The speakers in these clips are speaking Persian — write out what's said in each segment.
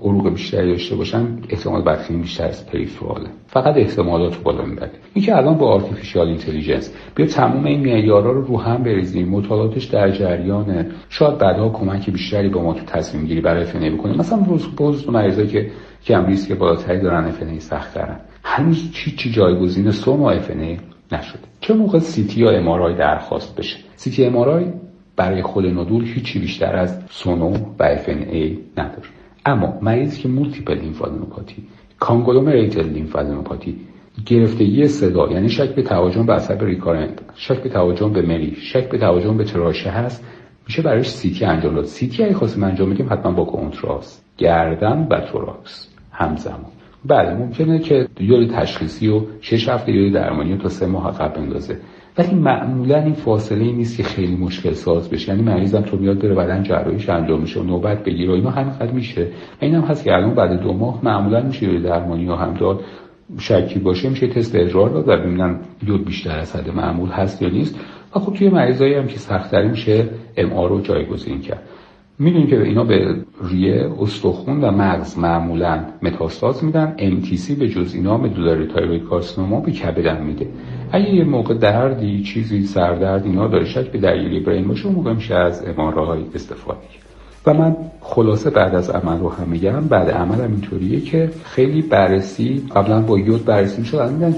عروق بیشتری داشته باشن احتمال بدخیم بیشتر از پریفراله. فقط احتمالات رو بالا میبره. اینکه الان با آرتفیشیال اینتلیجنس بیا تمام این معیارا رو هم بریزیم، مطالعاتش در جریانه، شاید بعدها کمک بیشتری به ما تو تصمیم گیری برای FNA بکنه. مثلا روز مریضایی که کم ریسک بالاتری دارن FNA سخت‌ترن، هنوز چی جایگزین سوم و FNA نشده. چه موقع CT یا MRI درخواست بشه؟ CT MRI برای خود نودول هیچی بیشتر از سونو و FNA نداره. اما مریضی که مولتیپل لیمفادنوپاتی، کانگلومریتد لیمفادنوپاتی، گرفتگی صدا، یعنی شک به تهاجم به عصب ریکارنت، شک به تهاجم به مری، شک به تهاجم به تراشه هست، میشه برایش CT انجام داد. CT اگه خواستیم انجام بدیم حتما با کنتراست، گردن و توراکس همزمان. بله ممکنه که یوری تشخیصی و 6 هفته یوری درمانی تا 3 ماه عقب بندازه، ولی معمولا این فاصله نیست که خیلی مشکل ساز بشه. یعنی مریضم تو میاد بره بدن جراحیش انجام میشه و نوبت بگیره و اینا همینقدر میشه. اینم هست که الان بعد 2 ماه معمولا میشه یوری درمانی و همدار شکی باشه میشه تست ادرار داد و ببینن یود بیشتر از حد معمول هست یا نیست. و خب توی مریضایی هم که سخت‌تر میشه MR رو جایگزین کرد. میدونیم که اینا به ریه، استخوان و مغز معمولا متاستاز میدن. MTC به جز اینا مدولاری تایروید کارسینوما به کبدم میده. اگه یه موقع دردی، چیزی سردرد اینا داره شک به درگیری برین باشه، اون موقع میشه از MRI استفاده کرد. و من خلاصه بعد از عمل رو هم میگم، بعد عمل هم اینطوریه که خیلی بررسی قبلا با یود بررسی میشد، الان میگن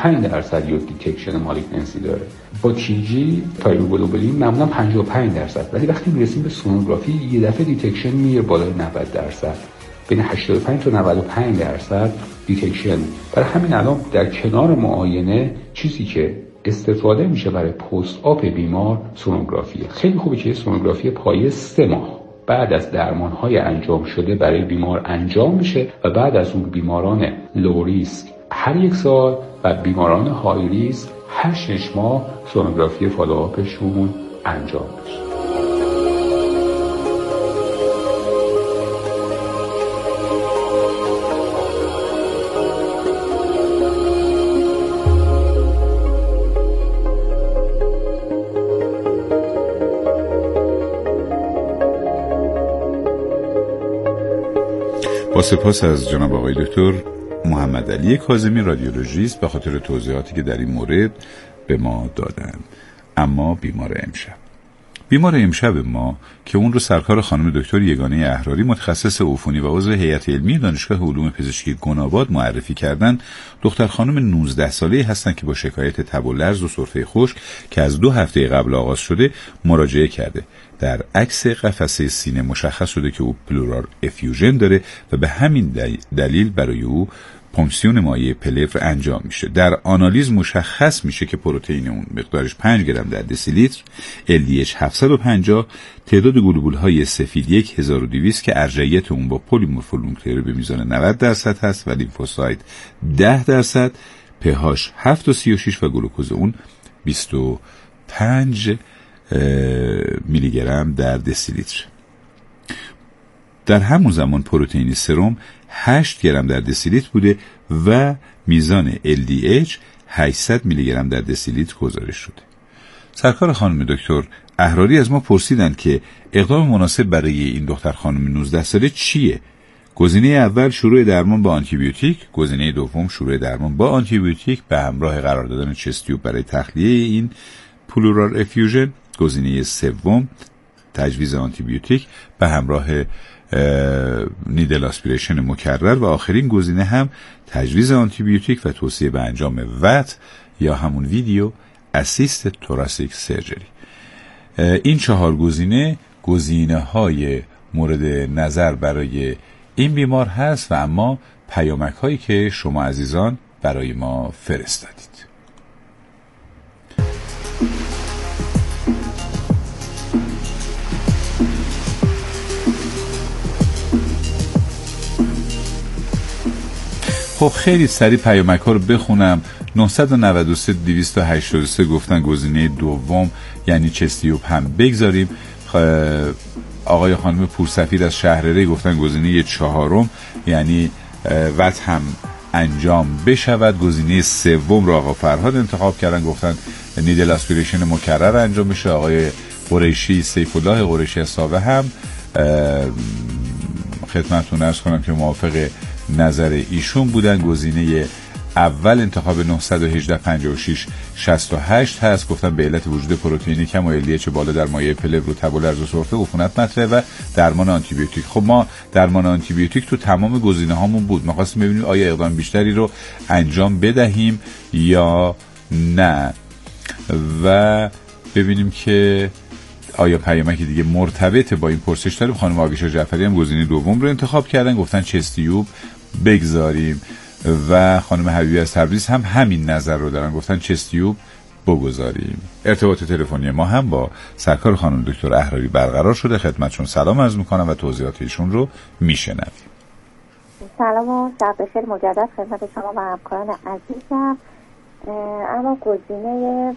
45% یود دیتکشن مالیگننسی داره. با TG تایروگلوبولین معمولا 55%، ولی وقتی میرسیم به سونوگرافی یه دفعه دیتکشن میره بالای 90%، بین 85 تا 95% دیتکشن. برای همین الان در کنار معاینه چیزی که استفاده میشه برای پست آپ بیمار سونوگرافیه. خیلی خوبه که سونوگرافی پایه 3 ماه بعد از درمان‌های انجام شده برای بیمار انجام میشه و بعد از اون بیماران لو ریسک هر 1 سال و بیماران های ریسک هر 6 ماه سونوگرافی فالوآپشون انجام میشه. با سپاس از جناب آقای دکتر محمد علی کاظمی رادیولوژیست به خاطر توضیحاتی که در این مورد به ما دادند. اما بیمار امشب ما که اون رو سرکار خانم دکتر یگانه احراری متخصص عفونی و عضو هیئت علمی دانشگاه علوم پزشکی گناباد معرفی کردن، دختر خانم 19 ساله‌ای هستن که با شکایت تب و لرز و سرفه خشک که از 2 هفته قبل آغاز شده مراجعه کرده. در عکس قفسه سینه مشخص شده که او پلورال افیوژن داره و به همین دلیل برای او پونکسیون مایع پلور انجام میشه. در آنالیز مشخص میشه که پروتئین اون مقدارش 5 گرم در دسیلیتر، LDH 750، تعداد گلوبول های سفید 1200 که ارجعیت اون با پلیمورفولونکلر به میزان 90% هست و لیمفوسایت 10%، pH 7.36 و گلوکوز اون 25 میلی گرم در دسیلیتر. در همون زمان پروتئین سرم 8 گرم در دسیلیتر بوده و میزان LDH 800 میلی گرم در دسیلیتر گزارش شده. سرکار خانم دکتر احراری از ما پرسیدن که اقدام مناسب برای این دختر خانم 19 ساله چیه؟ گزینه اول شروع درمان با آنتیبیوتیک، گزینه دوم شروع درمان با آنتیبیوتیک به همراه قرار دادن چست تیوب برای تخلیه این پلورال افیوژن، گزینه سوم تجویز آنتیبیوتیک به همراه نیدل آسپیریشن مکرر و آخرین گزینه هم تجویز آنتیبیوتیک و توصیه به انجام وات یا همون ویدیو اسیست توراسیک سرجری. این 4 گزینه های مورد نظر برای این بیمار هست و اما پیامک هایی که شما عزیزان برای ما فرستادید. خب خیلی سریع پیامک ها رو بخونم. 993 283 گفتن گزینه دوم یعنی چستیوب هم بگذاریم. آقای خانم پورسفید از شهرره گفتن گزینه 4 یعنی وات هم انجام بشود. گزینه سوم رو آقا فرهاد انتخاب کردن، گفتن نیدل آسپیریشن مکرر انجام بشه. آقای قریشی سیف الله قریشی حسابه هم خدمتتون عرض کنم که موافق نظر ایشون بودن. گزینه اول انتخاب 918 56 68 هست. گفتن به علت وجود پروتئین کم و LDH بالا در مایع پلو و تب و لرز و سرفه عفونت مطرحه و درمان آنتیبیوتیک. خب ما درمان آنتیبیوتیک تو تمام گزینه هامون بود. ما خواستیم ببینیم آیا اقدام بیشتری رو انجام بدهیم یا نه و ببینیم که آیا پیامکی دیگه مرتبط با این پرسش داریم. خانم آویشا جعفری هم گزینه دوم رو انتخاب کردن، گفتن چستیوب بگذاریم و خانم حبیبی از تبریز هم همین نظر رو دارن، گفتن چستیوب بگذاریم. ارتباط تلفنی ما هم با سرکار خانم دکتر احراری برقرار شده. خدمتشون سلام عرض میکنم و توضیحات ایشون رو میشنویم. سلام و شب بخیر مجدد خدمت شما و همکاران عزیزم. اما گزینه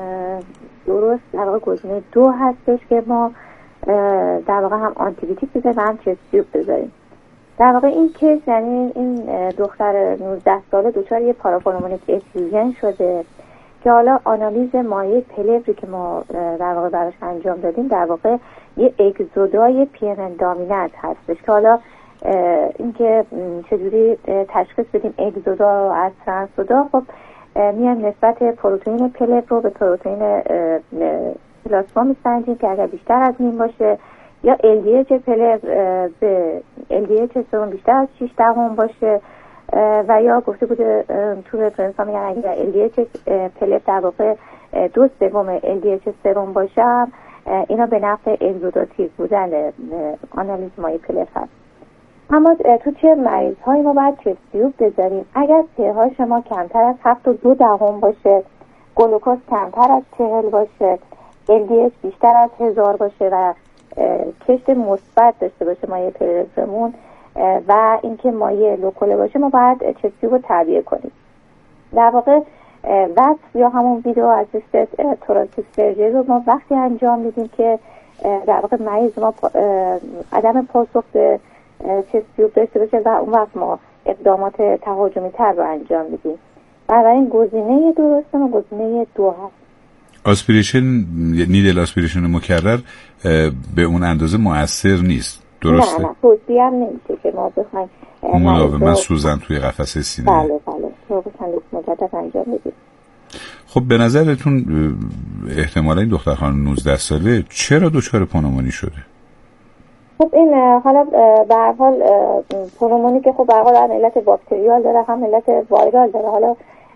درست در واقع گزینه 2 هستش که ما در واقع هم آنتیبیوتیک بذاریم و هم چستیوب بذاریم. در واقع این کیس یعنی این دختر 19 ساله دچار یه پارافورمونیک افیوژن شده که حالا آنالیز مایع پلوری که ما در واقع براش انجام دادیم در واقع یه اگزودای PMN دامیننت هستش که حالا اینکه چجوری تشخیص بدیم اگزودا از ترانسودا، خب میان نسبت پروتئین پلو رو به پروتئین پلاسما میسنجیم که اگر بیشتر از این باشه یا LDH پلو به LDH سرم بیشتر از 6 دهم باشه و یا گفته بوده تو رفرنس ها میگن اگر LDH پلو در واقع 2/3 LDH سرم باشه اینا به نفع اگزوداتیو بودن آنالیز مایع پلو هست. اما تو چه مریض هایی ما باید چستیوب بذاریم؟ اگر pH ما کمتر از 7.2 باشه، گلوکوز کمتر از 40 باشه، LDH بیشتر از 1000 باشه و کشت مثبت داشته باشه مایع پلومون و اینکه مایع لوکوله باشه، ما باید چستیوب رو تعبیه کنیم. در واقع وصف یا همون ویدیو اسیستد توراکیک سرجری رو ما وقتی انجام میدیم که در واقع مریض ما عدم پاسخ به چستیوب داشته باشه و اون وقت ما اقدامات تهاجمی تر رو انجام میدیم. بنابراین گزینه درست ما گزینه 2 هست. آسپیریشن، نیدل آسپیریشن مکرر به اون اندازه مؤثر نیست، درسته؟ نه توصیه هم نمیشه که ما بخوایم مداوما سوزن توی قفسه سینه. بله چند مجدد انجام بدیم. خب به نظرتون احتمالا این دختر خانم 19 ساله چرا دچار پنومونی شده؟ خب این حالا به هر حال پنومونی که خب به هر حال هم علت باکتریال داره هم علت وایرال داره. حالا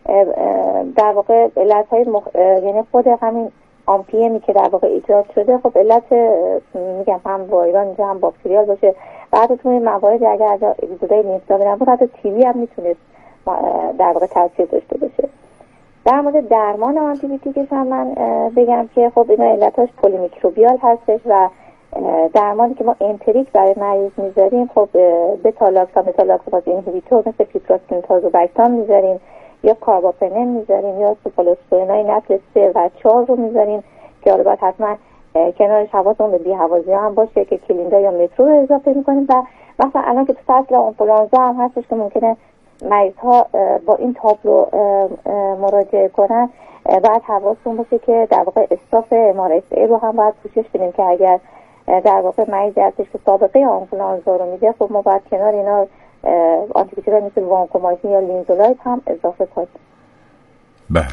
در واقع علت‌های یعنی خود همین آمپیمی که در واقع ایجاد شده خب علت میگم هم وایرال میشه هم باکتریال باشه. بعد تو این موارد اگر اگزودای لیمفوسایت بود حتی تیوی هم میتونه در واقع تاثیر داشته باشه. در مورد درمان آنتیبیوتیکش هم من بگم که خب اینا علتاش پلیمیکروبیال هستش و درمانی که ما امپریک برای مریض میذاریم خب بتالاکس و متالاکساز اینهیبیتور مثل پیپراستین تازوبکتام میذاریم یا کارباپنم میذاریم یا سوپالوسپورینای نسل 3 و 4 رو میذاریم که حالا باید حتما کنارش حواسمون به بی‌هوازی هم باشه که کلیندا یا مترو رو اضافه میکنیم. و مثلا الان که تو فصل آنفولانزا هم هستش که ممکنه مریض ها با این تابلو مراجعه کنن، باید حواسمون باشه که در واقع استاف MRSA رو هم باید پوشش بدیم که اگر در واقع مریضی هستش که سابقه آنفولانزا رو میده خب ما باید کنار اینا آنتیبیوتیک مثل وانکومایسین یا لینزولایت هم اضافه کنیم. بله.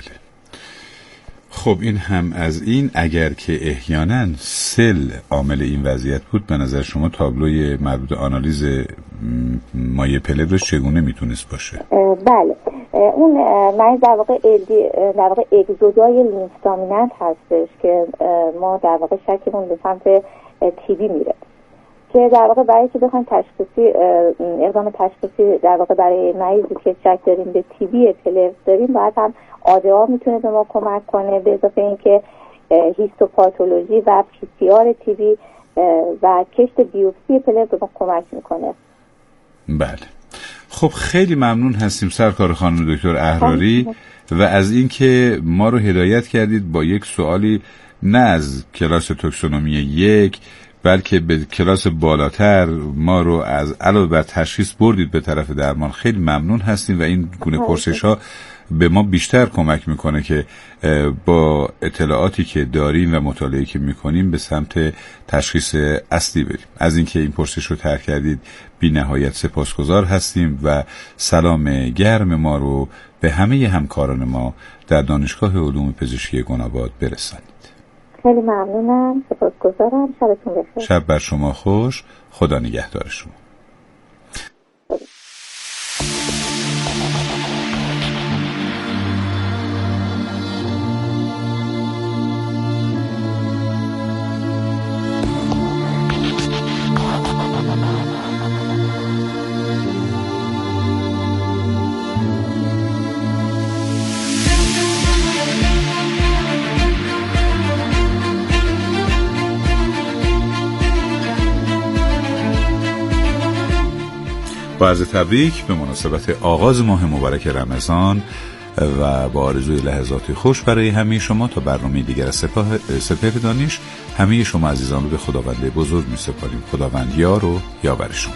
خب این هم از این. اگر که احیانا سل عامل این وضعیت بود به نظر شما تابلوی مربوط آنالیز مایع پلو چگونه میتونست باشه؟ بله اون مریض در واقع اگزودای لیمف دامیننت هستش که ما در واقع شکمون به سمت تیبی میره که در واقع برای که بخوایم اقدام تشخیصی در واقع برای مریضی که شک داریم به تیبی پلو داریم باید هم آدعا میتونه به ما کمک کنه، به اضافه اینکه هیستوپاتولوژی و PCR تیبی و کشت بیوپسی پلو به ما کمک میکنه. بله. خب خیلی ممنون هستیم سرکار خانم دکتر احراری و از اینکه ما رو هدایت کردید با یک سوالی نه از کلاس توکسونومی 1 بلکه به کلاس بالاتر ما رو از علاوه بر تشخیص بردید به طرف درمان. خیلی ممنون هستیم و این گونه پرسش‌ها به ما بیشتر کمک میکنه که با اطلاعاتی که داریم و مطالعه‌ای که میکنیم به سمت تشخیص اصلی بریم. از اینکه این پرسش رو طرح کردید بی نهایت سپاسگزار هستیم و سلام گرم ما رو به همه همکاران ما در دانشگاه علوم پزشکی گناباد برسانید. خیلی ممنونم، سپاسگزارم. شبتون بخیر. شب بر شما خوش. خدا نگهدار شما. با عرض تبریک به مناسبت آغاز ماه مبارک رمضان و با آرزوی لحظات خوش برای همه شما تا برنامه دیگر از سپهر دانش، همه شما عزیزان رو به خداوند بزرگ می سپاریم. خداوند یار و یاور شما.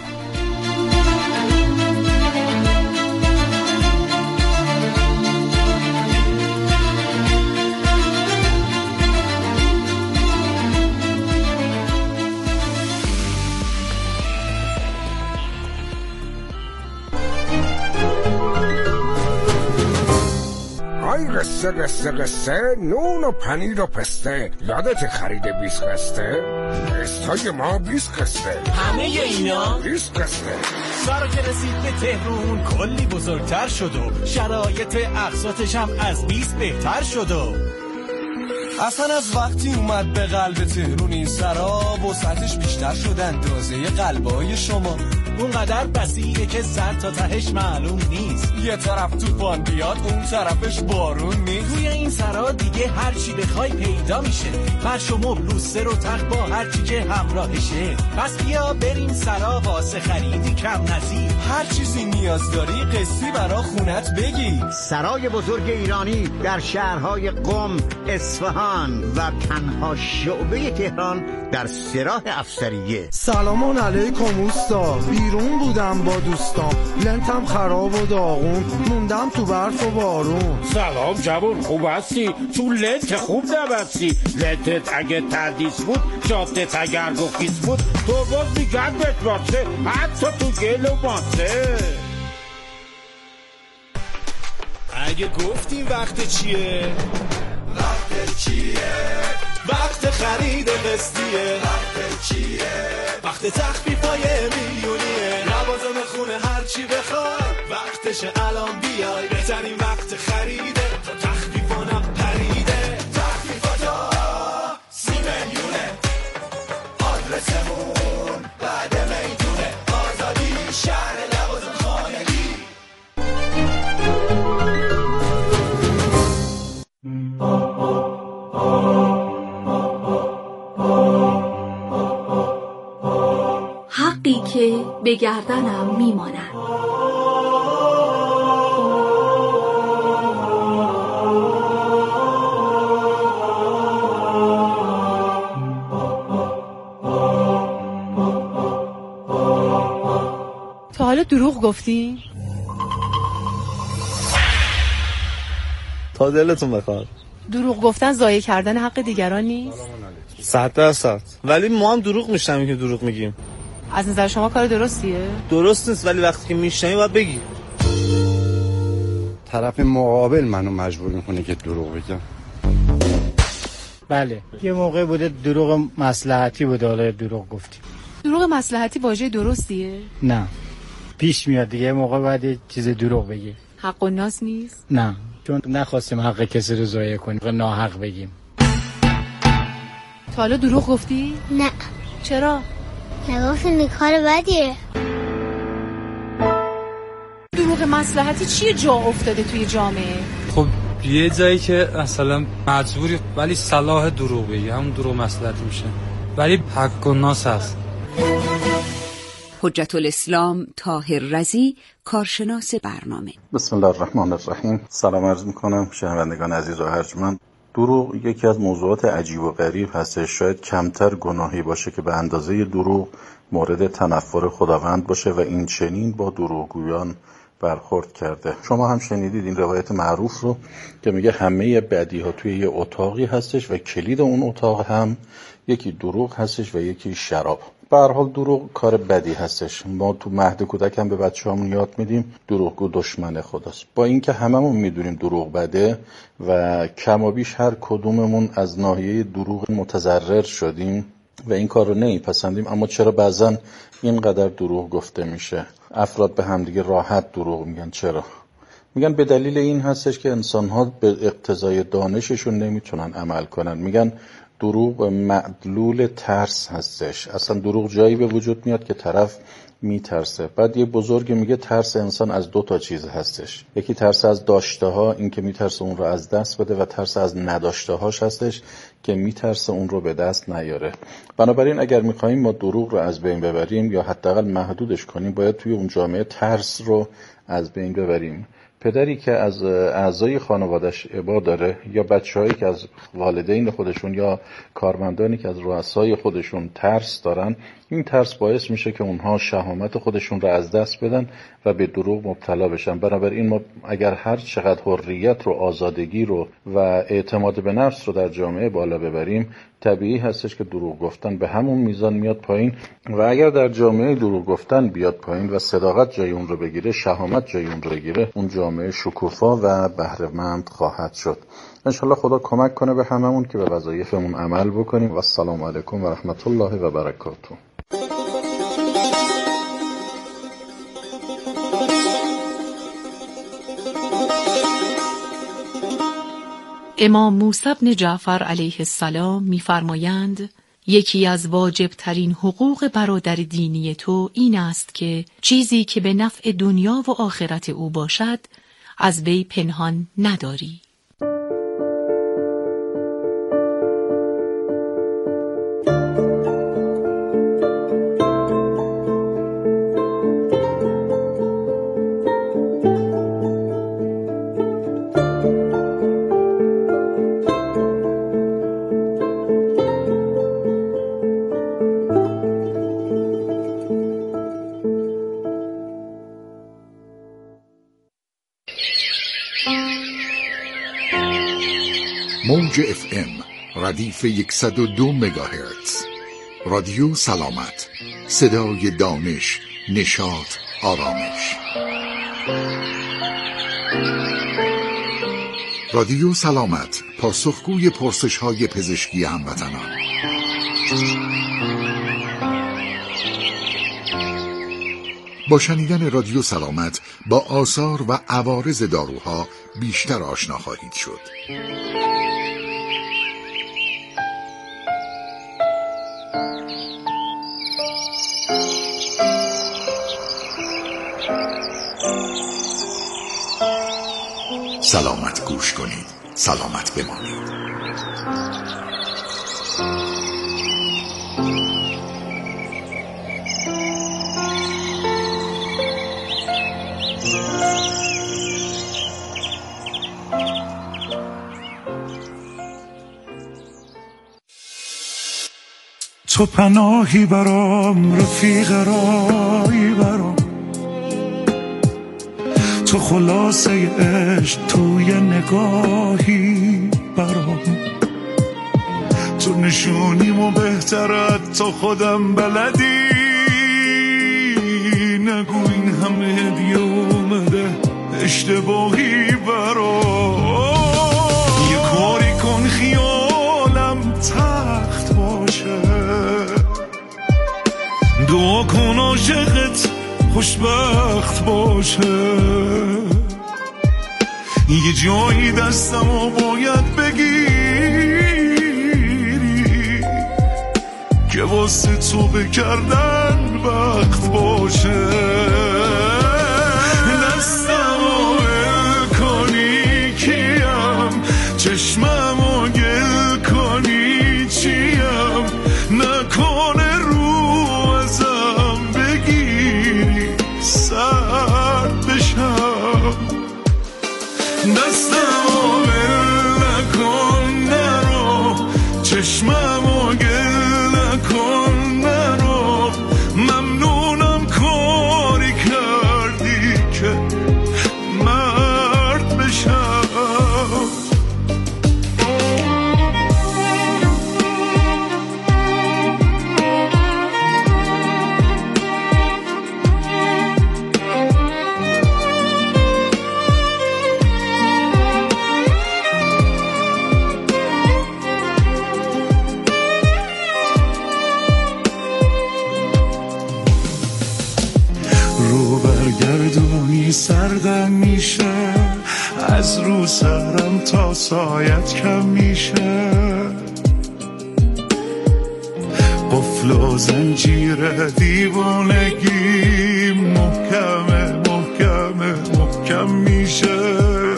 قصه نون و پنیر و پسته. یادت خرید 20 قسته؟ قسطای ما 20 قسته. همه اینا 20 قسته. سارا که رسید به تهرون کلی بزرگتر شد و شرایط اقساطش هم از 20 بهتر شد و اصلا از وقتی اومد به قلب تهرون این سرا وسعتش بیشتر شد اندازه قلبای شما. اونقدر بسیره که سر تا تهش معلوم نیست. یه طرف طوفان بیاد اون طرفش بارون نیست. توی این سرا دیگه هر چی بخوای پیدا میشه. فرش و مبل و سر و تخت با هر چی که همراهشه. پس بیا بریم سرا واسه خریدی کم نظیر. هر چیزی نیاز داری قسطی برا خونت بگی. سرای بزرگ ایرانی در شهرهای قم، اصفهان و تنها شعبه تهران در سراح افسریه. سلام علیکم اوستا. بیرون بودم با دوستام، لنتم خراب و داغون، موندم تو برف و بارون. سلام جوان، خوب هستی؟ چون لنت خوب نبستی. لنتت اگه تردیس بود، جادت اگر گفیس بود، تو باز میگن بهت باشه حتی تو گل و ماسه. اگه گفتیم وقت چیه؟ وقت چیه؟ وقت خرید قسطیه. وقت چیه؟ وقت تخفیفای میلیونیه. لوازم خونه هر چی بخوای وقتشه الان بیای. بهترین وقت خریده تا تخفیفانم پریده. تخفیفاتا 30 میلیونه. آدرسمون بعد میدونه. آزادی شهر لوازم خانگی. حقی که به گردنم میماند. تا حالا دروغ گفتی؟ تا دلتون بخواد. دروغ گفتن ضایع کردن حق دیگران نیست؟ 100%. ولی ما هم دروغ میشنویم که دروغ میگیم. از نظر شما کار درستیه؟ درست نیست، ولی وقتی که میشنوی باید بگی. طرف مقابل منو مجبور میکنه که دروغ بگم. بله، یه موقع بوده دروغ مصلحتی بوده، حالا دروغ گفتیم. دروغ مصلحتی واژه درستیه؟ نه، پیش میاد دیگه، یه موقع باید یه چیز دروغ بگی. حق و ناس نیست؟ نه، چون نخواستیم حق کسی رو ضایع کنیم، ناحق بگیم. تا حالا دروغ گفتی؟ نه. چرا؟ نگفتیم کار بدیه. دروغ مصلحتی چیه جا افتاده توی جامعه؟ خب یه جایی که مثلا مجبوری ولی صلاح دروغ بگی، همون دروغ مصلحتی میشه، ولی حق و ناس هست. حجت الاسلام طاهر رضی، کارشناس برنامه. بسم الله الرحمن الرحیم. سلام عرض میکنم شنوندگان عزیز و ارجمند. دروغ یکی از موضوعات عجیب و غریب هستش. شاید کمتر گناهی باشه که به اندازه دروغ مورد تنفر خداوند باشه و این چنین با دروغگویان برخورد کرده. شما هم شنیدید این روایت معروف رو که میگه همه بدی ها توی یه اتاقی هستش و کلید اون اتاق هم یکی دروغ هستش و یکی شراب. به هر حال دروغ کار بدی هستش. ما تو مهد کودک هم به بچه‌هامون یاد میدیم دروغگو دشمن خداست. با اینکه هممون میدونیم دروغ بده و کم و بیش هر کدوممون از ناحیه دروغ متضرر شدیم و این کار رو نمیپسندیم، اما چرا بعضن اینقدر دروغ گفته میشه؟ افراد به همدیگه راحت دروغ میگن. چرا؟ میگن به دلیل این هستش که انسان‌ها به اقتضای دانششون نمیتونن عمل کنن. میگن دروغ معلول ترس هستش. اصلا دروغ جایی به وجود میاد که طرف میترسه. بعد یه بزرگ میگه ترس انسان از 2 چیز هستش. یکی ترس از داشته ها، این که میترسه اون رو از دست بده، و ترس از نداشته هاش هستش که میترسه اون رو به دست نیاره. بنابراین اگر میخوایم ما دروغ رو از بین ببریم یا حداقل محدودش کنیم، باید توی اون جامعه ترس رو از بین ببریم. پدری که از اعضای خانوادش ابا داره یا بچه‌هایی که از والدین خودشون یا کارمندانی که از رؤسای خودشون ترس دارن، این ترس باعث میشه که اونها شهامت خودشون رو از دست بدن و به دروغ مبتلا بشن. بنابراین ما اگر هر چقدر حریت رو، آزادگی رو و اعتماد به نفس رو در جامعه بالا ببریم، طبیعی هستش که دروغ گفتن به همون میزان میاد پایین. و اگر در جامعه دروغ گفتن بیاد پایین و صداقت جای اون رو بگیره، شهامت جای اون رو بگیره، اون جامعه شکوفا و بهره‌مند خواهد شد. انشالله خدا کمک کنه به هممون که به وظایفمون عمل بکنیم. و السلام علیکم و رحمت الله و برکاته. امام موسی بن جعفر علیه السلام می‌فرمایند یکی از واجب ترین حقوق برادر دینی تو این است که چیزی که به نفع دنیا و آخرت او باشد از وی پنهان نداری. موج FM ردیف 102 مگاهرتز. رادیو سلامت، صدای دانش، نشاط، آرامش. رادیو سلامت، پاسخگوی پرسش‌های پزشکی هموطنان. با شنیدن رادیو سلامت با آثار و عوارض داروها بیشتر آشنا خواهید شد. سلامت گوش کنید، سلامت بمانید. تو پناهی برام، رفیق رایی برام، تو خلاصه عشق توی نگاهی برام، تو نشونیم و بهترت تو خودم بلدی، نگو این همه هدیه اومده اشتباهی برام. یه کاری کن خیالم تخت باشه، دعا کن عاشقت خوشبخت باشه، یه جایی دستمو باید بگیری که واسه تو بکردن وقت باشه، دستمو ول کنی کیم، چشممو گل کنی چیم، نکنه رو ازم بگیری سرد بشم، دستمو ول نکن خیلی سردم میشه، از رو سرم تا سایت کم میشه. قفل و زنجیر دیوانگی محکمه محکمه محکم میشه.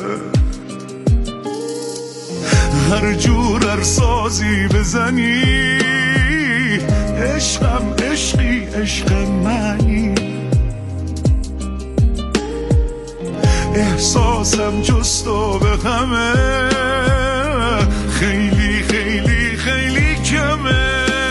هر جور ارسازی بزنی، عشقم عشقی عشق منی. احساسم جست و به غمه، خیلی خیلی خیلی کمه.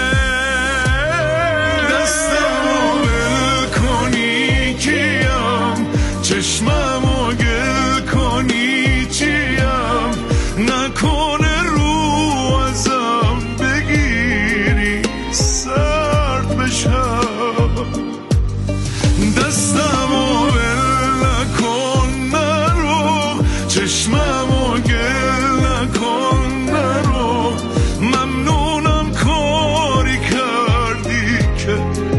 دستمو ول کنی کیم، چشممو گل کنی چیم، نکنه رو ازم بگیری سرد بشم. دستمو ول نکن نرو، چشممو گل نکن نرو. ممنونم کاری کردی که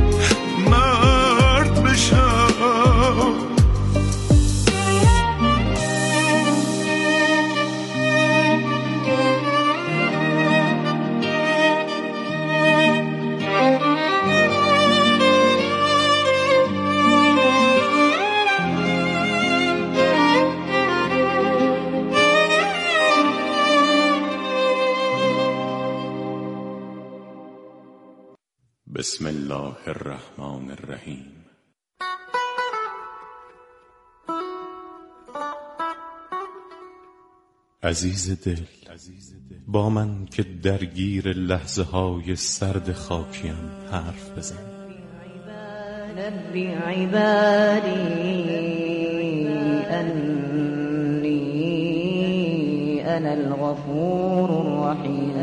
مرد بشم. بسم الله الرحمن الرحیم. عزیز دل، با من که درگیر لحظه های سرد خاکیم حرف بزن. نبی عبادی انی انا الغفور الرحیم.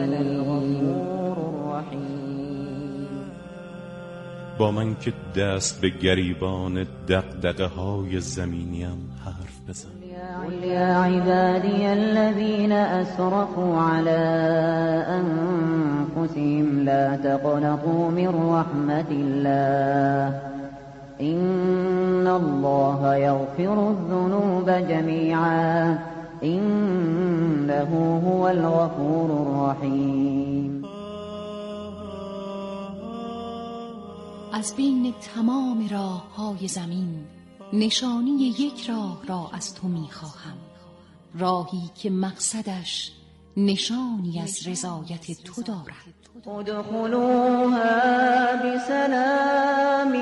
با من که دست به گریبان دغدغه های زمینیم حرف بزن. قل یا عبادی الذین اسرفوا علی انفسهم لا تقنطوا من رحمت الله ان الله یغفر الذنوب جمیعا انه هو الغفور الرحیم. از بین تمام راه های زمین نشانی یک راه را از تو می خواهم، راهی که مقصدش نشانی از رضایت تو دارد. ادخلوها بسلام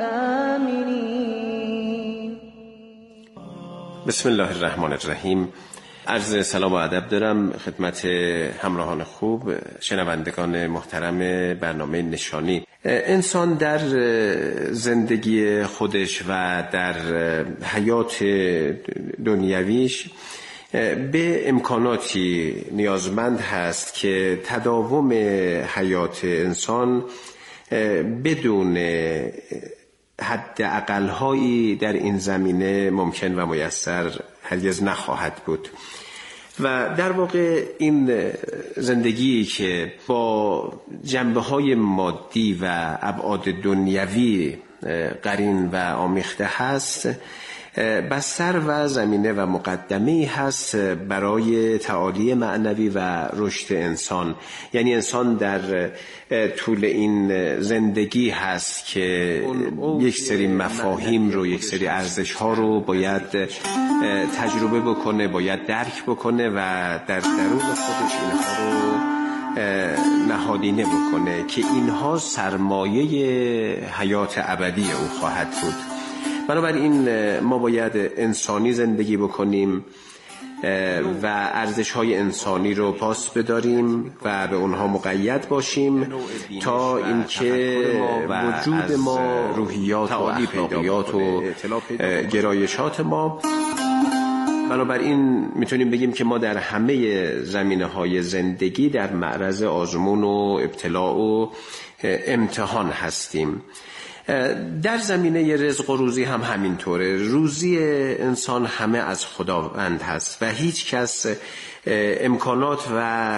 آمنین. بسم الله الرحمن الرحیم. عرض سلام و ادب دارم خدمت همراهان خوب، شنوندگان محترم برنامه نشانی. انسان در زندگی خودش و در حیات دنیویش به امکاناتی نیازمند هست که تداوم حیات انسان بدون حد اقل‌هایی در این زمینه ممکن و میسر هرگز نخواهد بود. و در واقع این زندگی که با جنبه‌های مادی و ابعاد دنیوی قرین و آمیخته هست، بستر و زمینه و مقدمه‌ای هست برای تعالی معنوی و رشد انسان. یعنی انسان در طول این زندگی هست که یک سری مفاهیم رو، یک سری ارزش‌ها رو باید تجربه بکنه، باید درک بکنه و در درون خودش اینها رو نهادینه بکنه که اینها سرمایه حیات ابدی او خواهد بود. بنابراین ما باید انسانی زندگی بکنیم و ارزش‌های انسانی رو پاس بداریم و به اونها مقید باشیم تا اینکه وجود ما، روحیات و اخلاقیات و گرایشات ما، بنابراین میتونیم بگیم که ما در همه زمینه‌های زندگی در معرض آزمون و ابتلاء و امتحان هستیم. در زمینه رزق و روزی هم همینطوره. روزی انسان همه از خداوند هست و هیچ کس امکانات و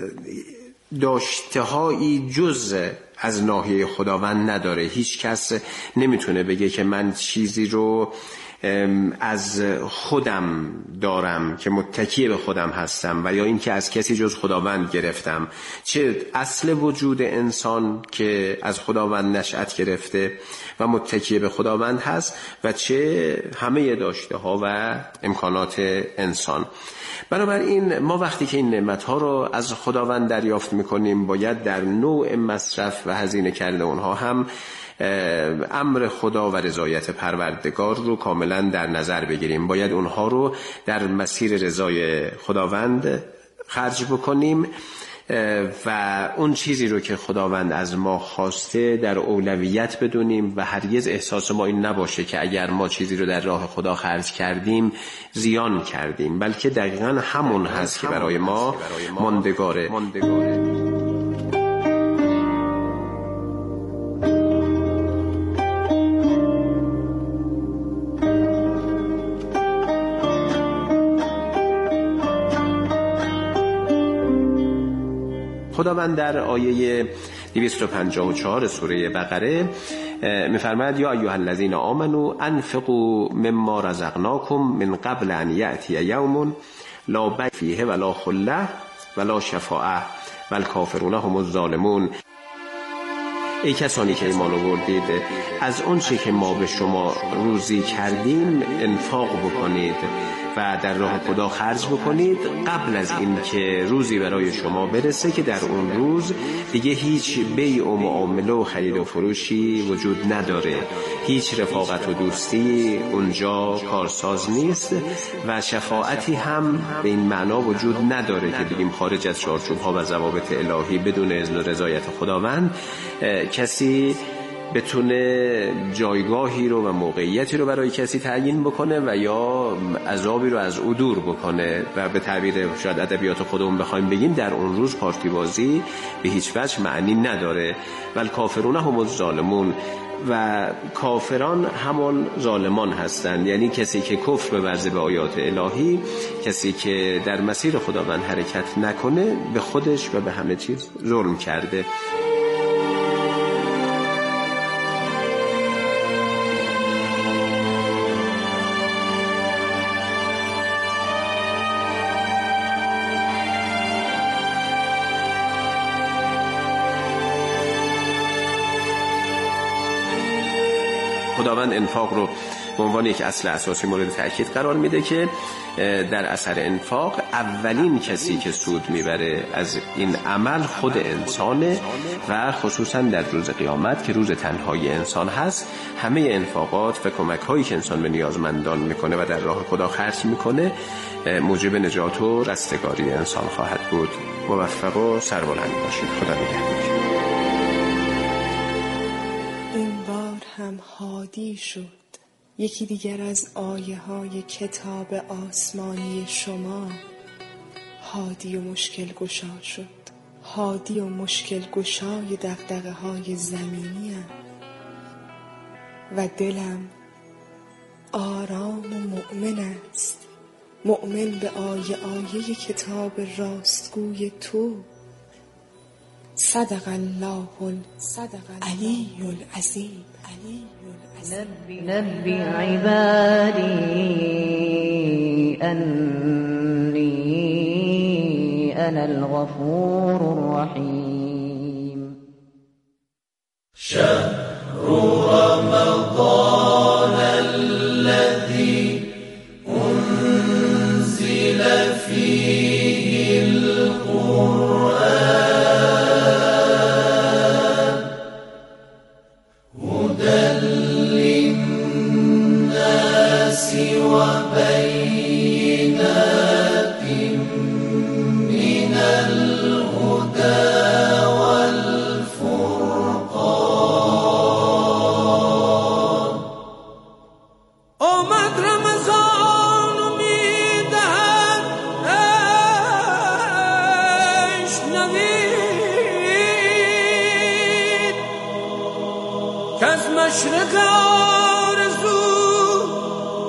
داشته‌هایی جز از ناحیه خداوند نداره. هیچ کس نمیتونه بگه که من چیزی رو از خودم دارم که متکی به خودم هستم و یا اینکه از کسی جز خداوند گرفتم، چه اصل وجود انسان که از خداوند نشأت گرفته و متکی به خداوند هست و چه همه داشته ها و امکانات انسان. بنابراین ما وقتی که این نعمت‌ها رو از خداوند دریافت می‌کنیم باید در نوع مصرف و هزینه کرده اونها هم امر خدا و رضایت پروردگار رو کاملا در نظر بگیریم. باید اونها رو در مسیر رضای خداوند خرج بکنیم و اون چیزی رو که خداوند از ما خواسته در اولویت بدونیم و هرگز احساس ما این نباشه که اگر ما چیزی رو در راه خدا خرج کردیم زیان کردیم، بلکه دقیقاً همون هست که برای ما ماندگاره. خداوند در آیه 254 سوره بقره می‌فرماید یا ایها الذین آمنوا انفقوا مما رزقناکم من قبل ان یأتی یوم لا بیع فیه ولا خله ولا شفاعه والکافرون هم الظالمون. ای کسانی که ایمان آوردید، از اون چی که ما به شما روزی کردیم انفاق بکنید و در راه خدا خرج بکنید قبل از این که روزی برای شما برسه که در اون روز دیگه هیچ بیع و معامله و خرید و فروشی وجود نداره، هیچ رفاقت و دوستی اونجا کارساز نیست و شفاعتی هم به این معنا وجود نداره که بگیم خارج از چارچوب‌ها و ضوابط الهی بدون اذن و رضایت خداوند کسی بتونه جایگاهی رو و موقعیتی رو برای کسی تعیین بکنه و یا عذابی رو از او دور بکنه و به تعبیر شاید ادبیات خودمون بخوایم بگیم در اون روز پارتی بازی به هیچ وجه معنی نداره. والکافرون هم الظالمون، و کافران همان ظالمان هستند، یعنی کسی که کفر بورزه به آیات الهی، کسی که در مسیر خداوند حرکت نکنه به خودش و به همه چیز ظلم کرده. خداوند انفاق رو به عنوان یک اصل اساسی مورد تأکید قرار میده که در اثر انفاق اولین کسی که سود میبره از این عمل خود انسانه و خصوصا در روز قیامت که روز تنهایی انسان هست همه انفاقات و کمک هایی که انسان به نیازمندان میکنه و در راه خدا خرج میکنه موجب نجات و رستگاری انسان خواهد بود. موفق و سربلند باشید. خدا نگهدار. هم هادی شد یکی دیگر از آیه های کتاب آسمانی شما، هادی و مشکل گشا شد، هادی و مشکل گشای دغدغه های زمینی ام و دلم آرام و مؤمن است، مؤمن به آیه کتاب راستگوی تو. صدق الله العلی العظیم. نبی عبادی انی انا الغفور الرحیم. شهر رمضان الذي انزل فيه القرآن وبينات من الهدى والفرقان. آمد رمضان و میدهد اشنوید که از مشرق